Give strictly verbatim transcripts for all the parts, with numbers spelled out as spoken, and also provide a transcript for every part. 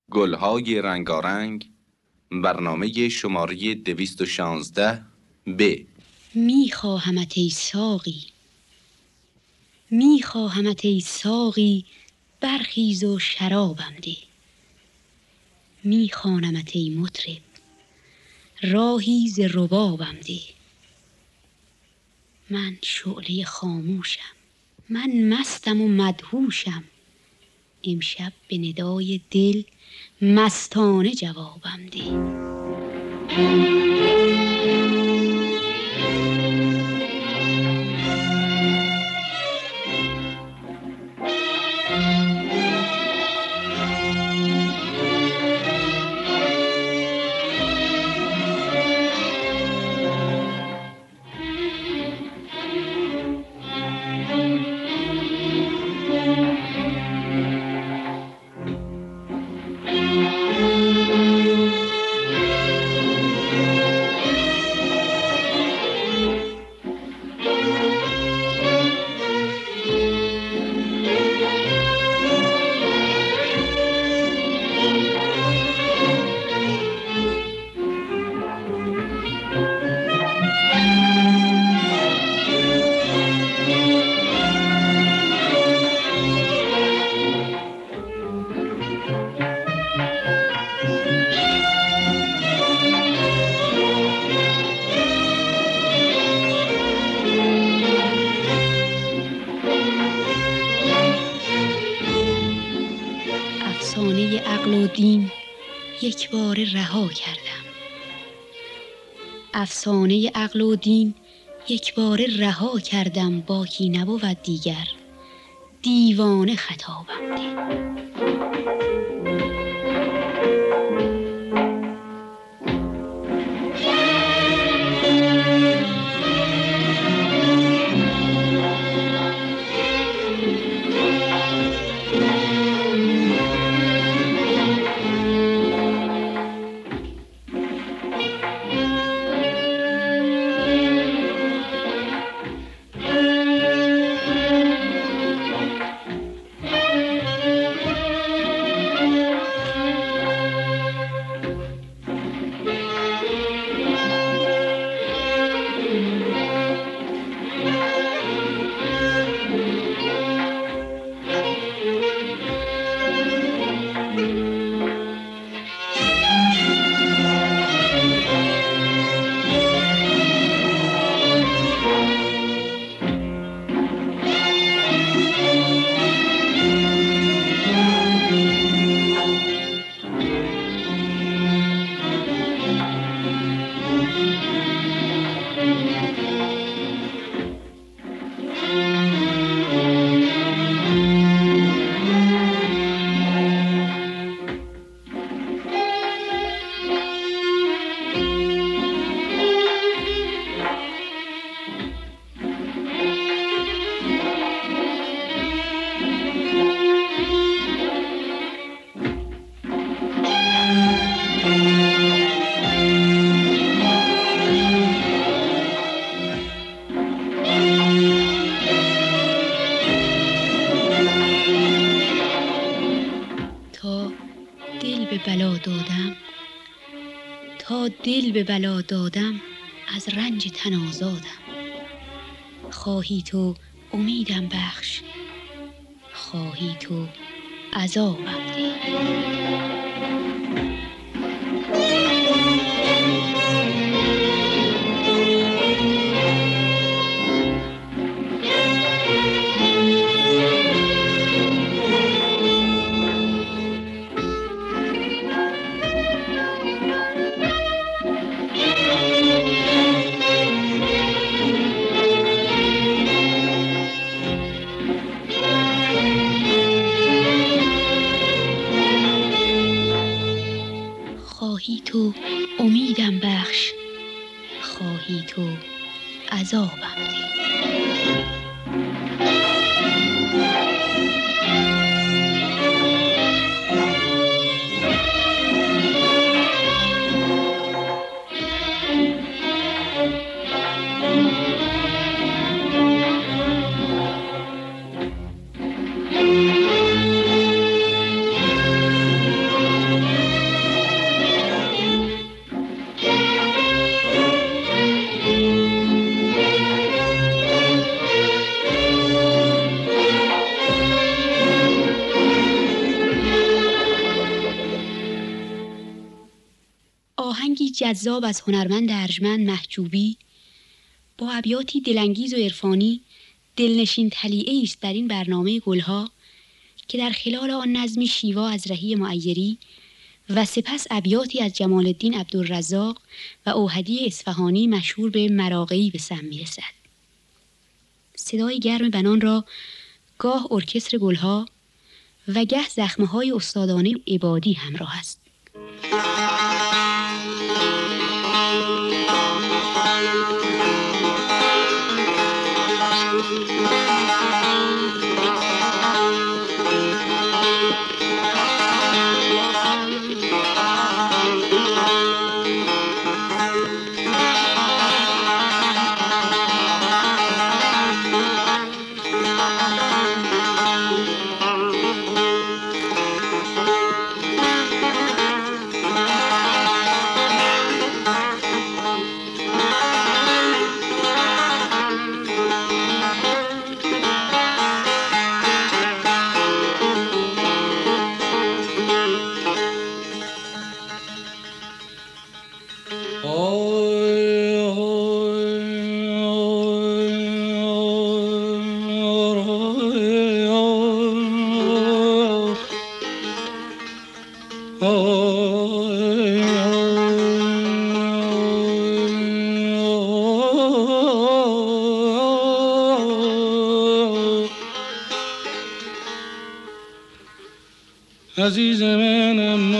گلهای رنگارنگ، برنامه شماره دویست و شانزده ب. می خواهمت ای ساقی، می خواهمت ای ساقی، برخیز و شرابم ده. می خوانمت ای مطرب، راهی ز ربابم ده. من شعله خاموشم، من مستم و مدهوشم، امشب به ندای دل مستانه جوابم ده. افسانه عقل و دین یک بار رها کردم، افسانه عقل و دین یک بار رها کردم، باکی نبود دیگر دیوانه خطابم ده. بلا دادم تا دل به بلا دادم، از رنج تن آزادم. خواهی تو امیدم بخش، خواهی تو عذابم ده. خواهی تو امیدم بخش، خواهی تو عذابم ده. آهنگی جذاب از هنرمند ارجمند محجوبی با ابیاتی دلانگیز و عرفانی دلنشین تلیعه‌ای است در این برنامه گلها که در خلال آن نظمی شیوا از رهی معیری و سپس ابیاتی از جمال الدین عبدالرزاق و اوحدی اصفهانی مشهور به مراغی به سم می‌رسد. صدای گرم بنان را گاه ارکستر گلها و گه زخمه‌های استادانه عبادی همراه است. عزیز منم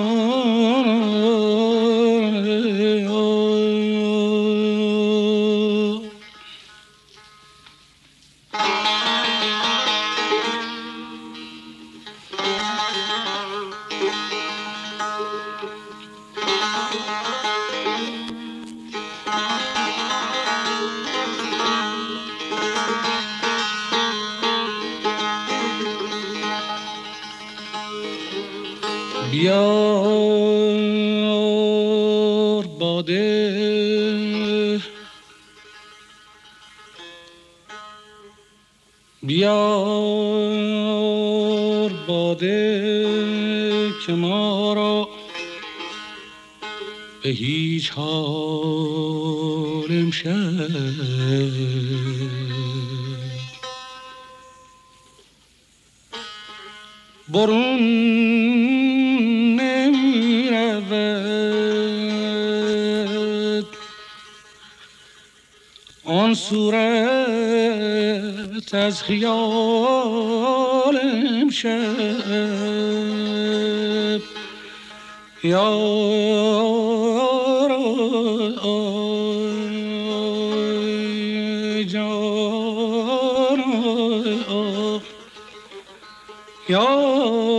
بیار باده بیار باده که ما را به هیچ حال امشب برون نمی رود. آن صورت از خیال امشب یار جان یا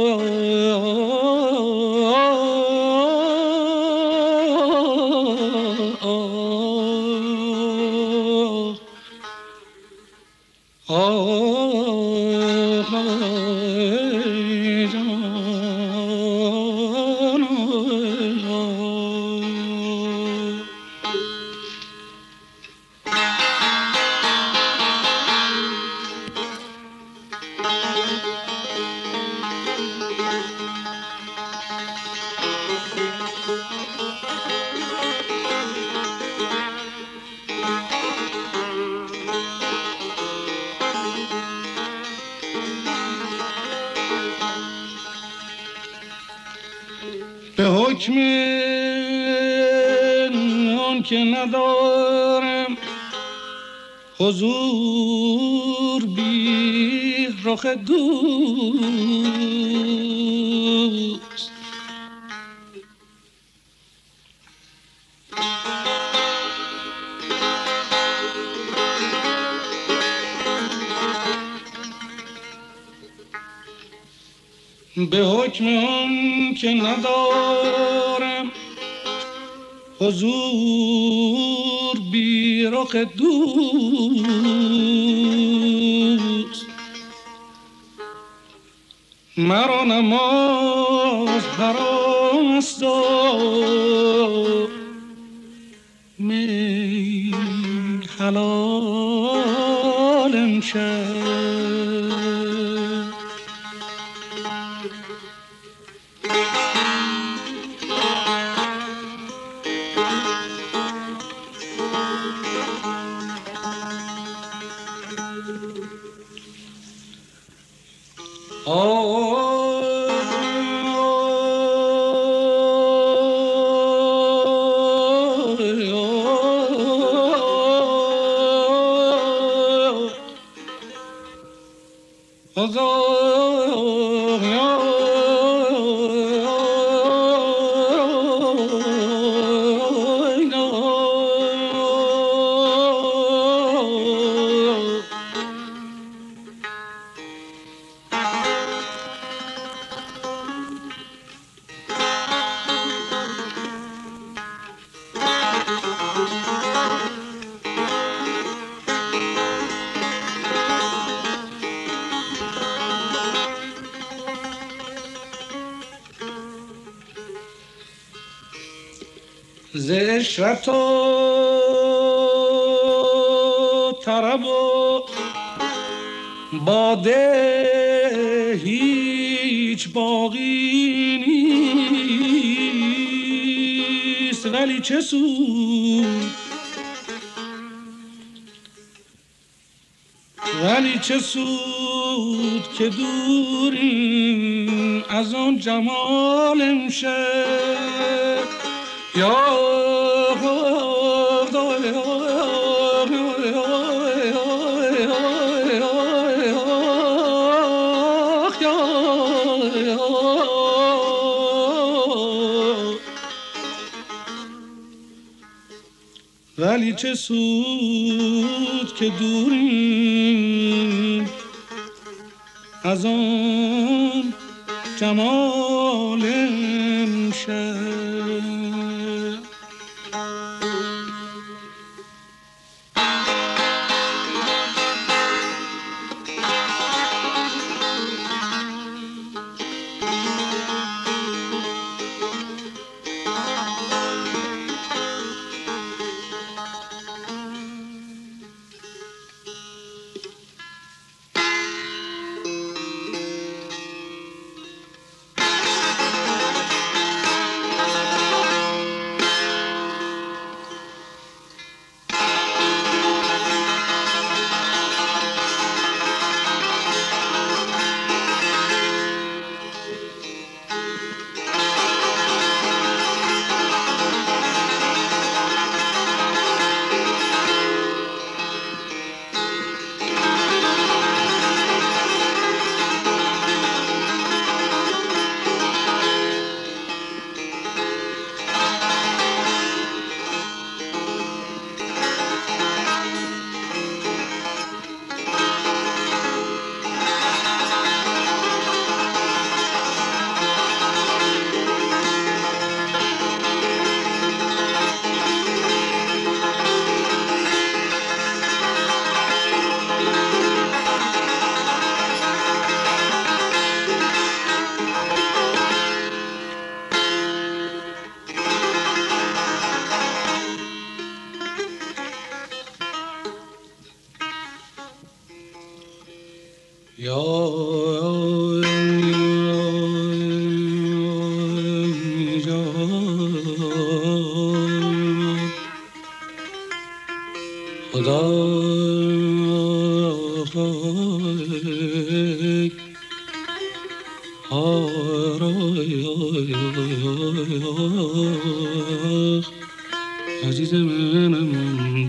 به حکم آن که ندارم حضور بی رخ دوست، به حکم آن که ندارم حضور بی رخ دوست، مرا نماز حرام است و می حلال امشب. ز اشرت و طرب و باده هیچ باقی نیست، ولی چه سود ولی چه سود که دوریم از آن جمال امشب. یا ولی چه سود که دوریم از آن جمال امشب. عزیز منم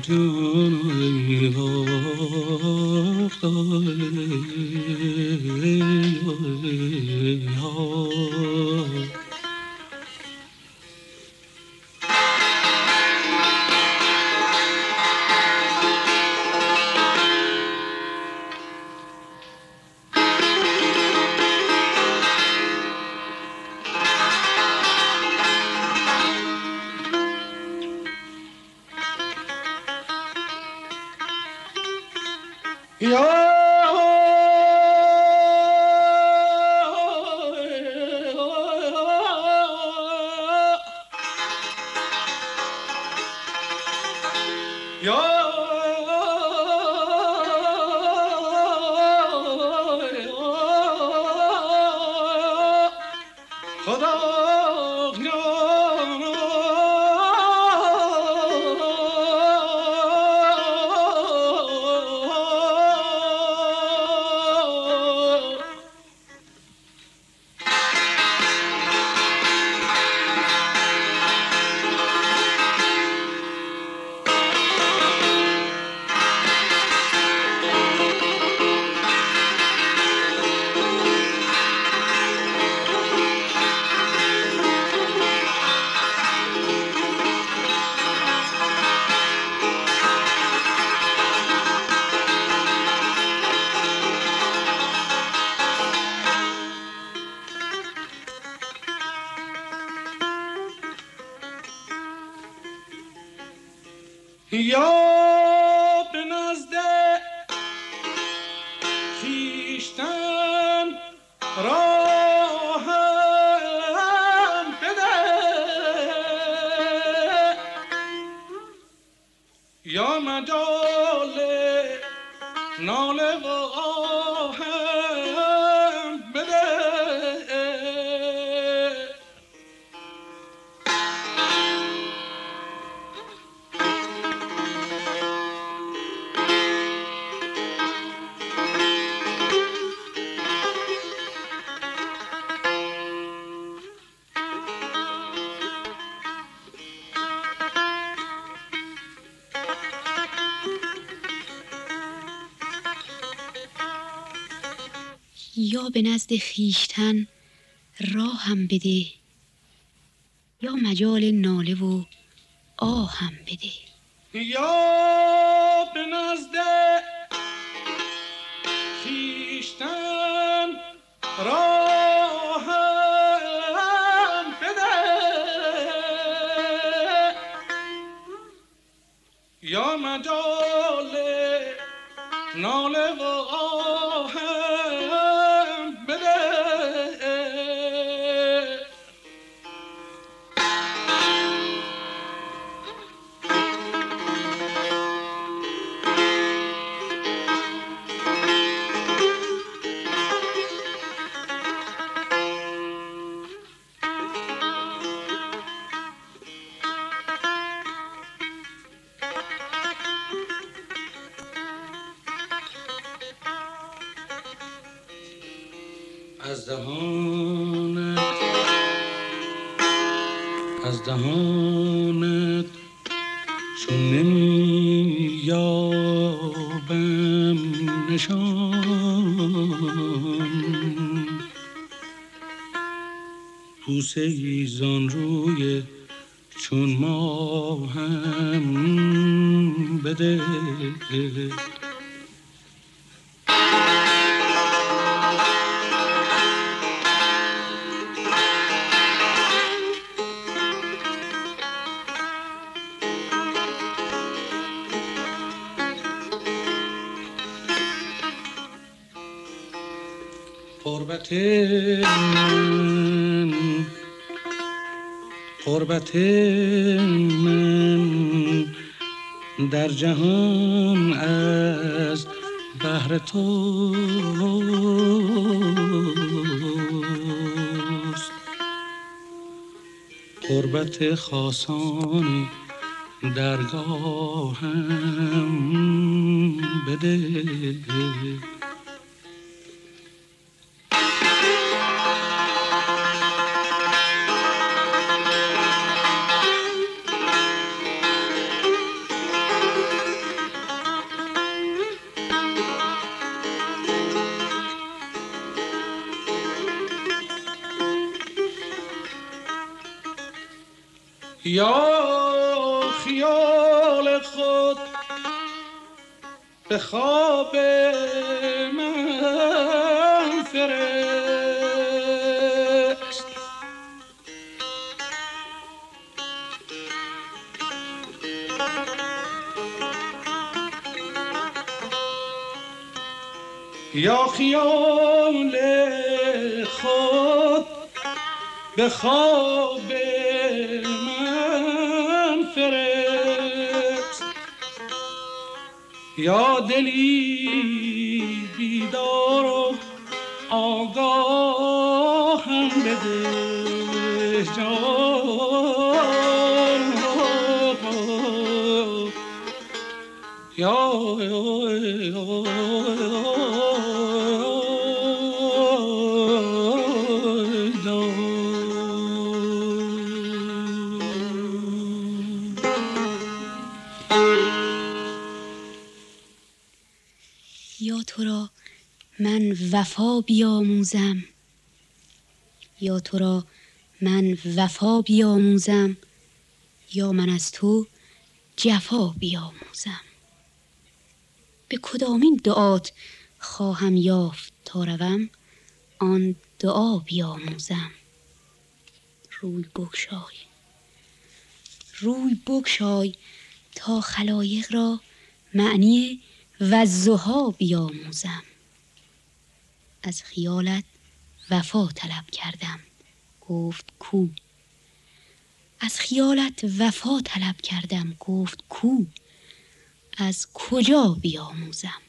جانم یا به نزد خویشتن راهم بده، مجال ناله و آهم بده. یا به نزد خیشتن راهم بده، یا مجال ناله و آهم بده. یا به نزد خیشتن راهم بده، یا مجال ناله و آهم بده. از دهانت از دهانت چون نمی یابم نشان، بوسه ای زان روی چون ماهم بده. قربت من قربت من در جهان از بهر توست، قربت خاصان درگاهم بده. یا خیال خود به خواب من فرست، یا خیال خود به خواب فرست، یا دلی بیدار و آگاهم بده جان. یا یا تو را من وفا بیاموزم، یا تو را من وفا بیاموزم، یا من از تو جفا بیاموزم. به کدامین دعات خواهم یافت تا روم، آن دعا بیاموزم. روی بگشای روی بگشای تا خلایق را معنی والضحی بیاموزم. از خیالت وفا طلب کردم، گفت کو. از خیالت وفا طلب کردم، گفت کو. از کجا بیاموزم؟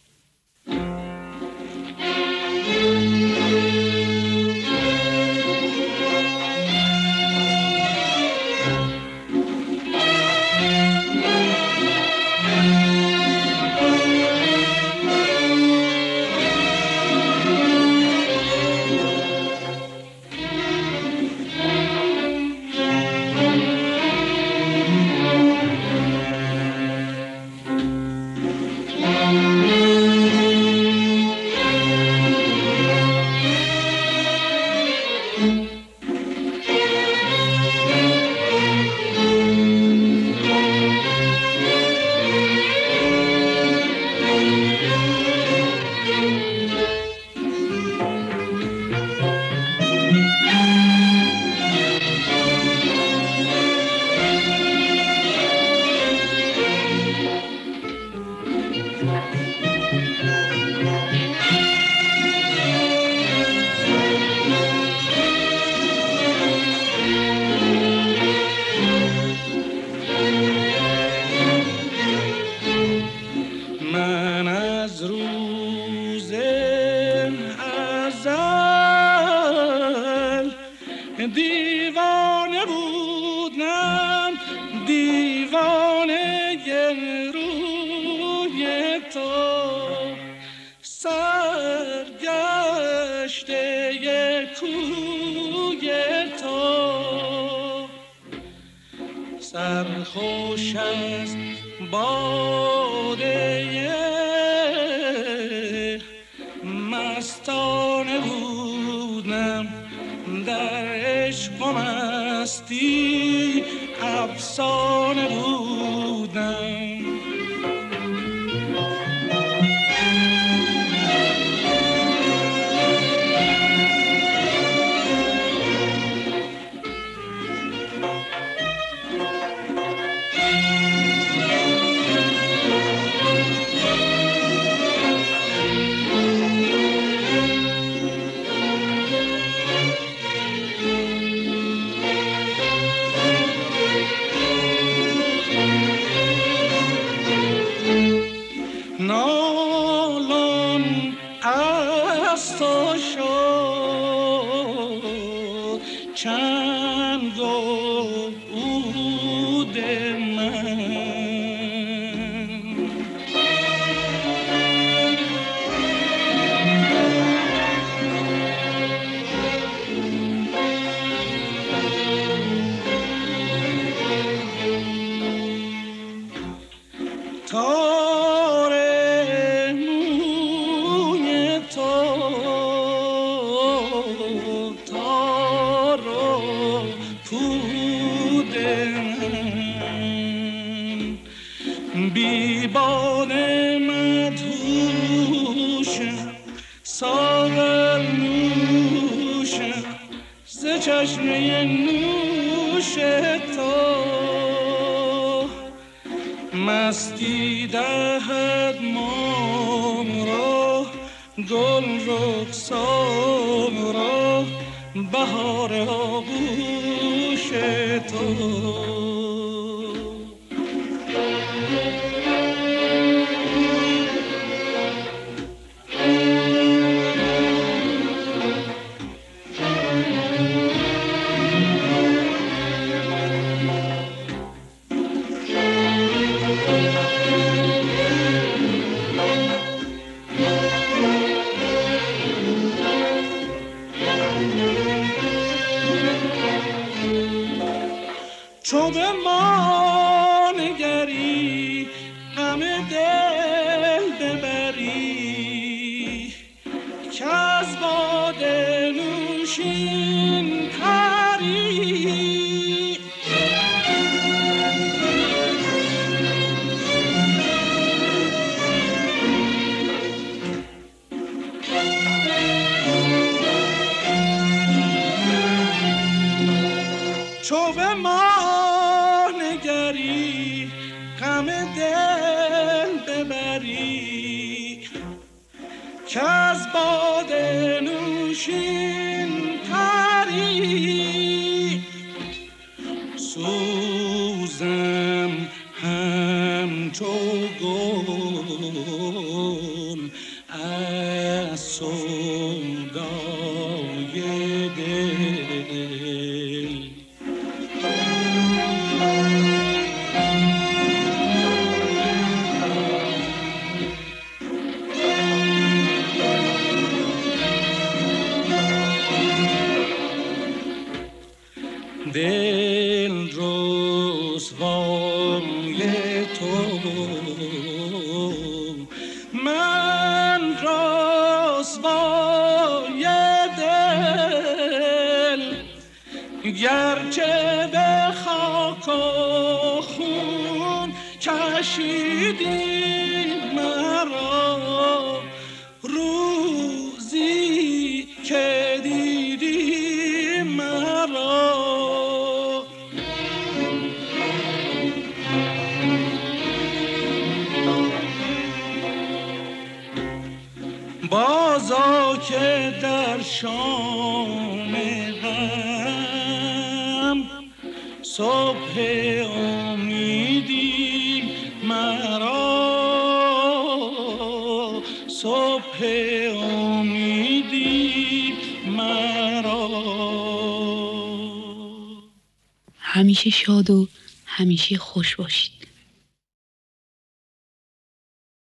دیوانه بودم، دیوانه روی تو، سرگشته کوی تو، سرخوش از باده مستانه بودم، در عشق و مستی افسانه بودم. نالان از تو شد چنگ و عود من، تار موی تو، تار و پود من، بی باده مدهوشم، ساغر نوشم ز چشمه نوش تو، مستی دهد مام را، گل رخسار را، بهار آغوش تو. چو به ما نگری غم دل ببری، که از باده نوشین تری، چو به ما نگری غم دل ببری، که از باده نوشین تری، سوزم همچو دل رسوای تو، من رسوای دل، گرچه به خاک و خون کشیدی مرا، روزی که دیدی مرا. بازا که در شام غم صبح امیدی مرا، صبح امیدی مرا. همیشه شاد و همیشه خوش باشید.